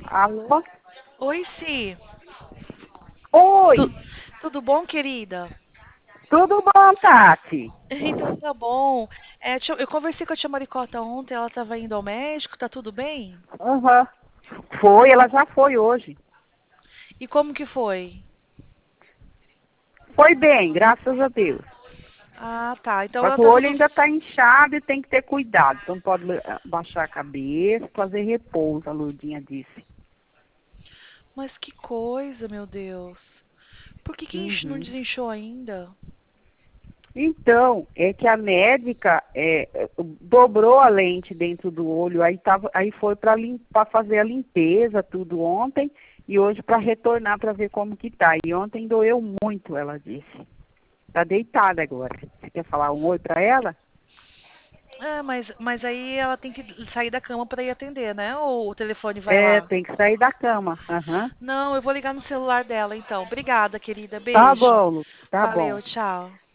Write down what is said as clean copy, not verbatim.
Alô? Oi, Si. Tu- Oi, Tudo bom, querida? tudo bom, Tati? Então tá bom. Eu conversei com a tia Maricota ontem, ela estava indo ao médico, tá tudo bem? Aham. Foi, ela já foi hoje. E como que foi? Foi bem, graças a Deus. Ah, tá. Então Só ela que o tá olho tudo. ainda está inchado e tem que ter cuidado. Então pode baixar a cabeça, fazer repouso, a Lourdinha disse. Mas que coisa, meu Deus. Por que não Uhum. desinchou ainda? Então, é que a médica dobrou a lente dentro do olho, aí foi para fazer a limpeza, tudo ontem, e hoje para retornar para ver como que tá. E ontem doeu muito, ela disse. Tá deitada agora. Você quer falar um oi para ela? Mas aí ela tem que sair da cama para ir atender, né? Ou o telefone vai É, lá? tem que sair da cama. Aham. Não, eu vou ligar no celular dela então. Obrigada, querida. Tá Beijo. bom, Lu. Tá bom. Valeu, tchau.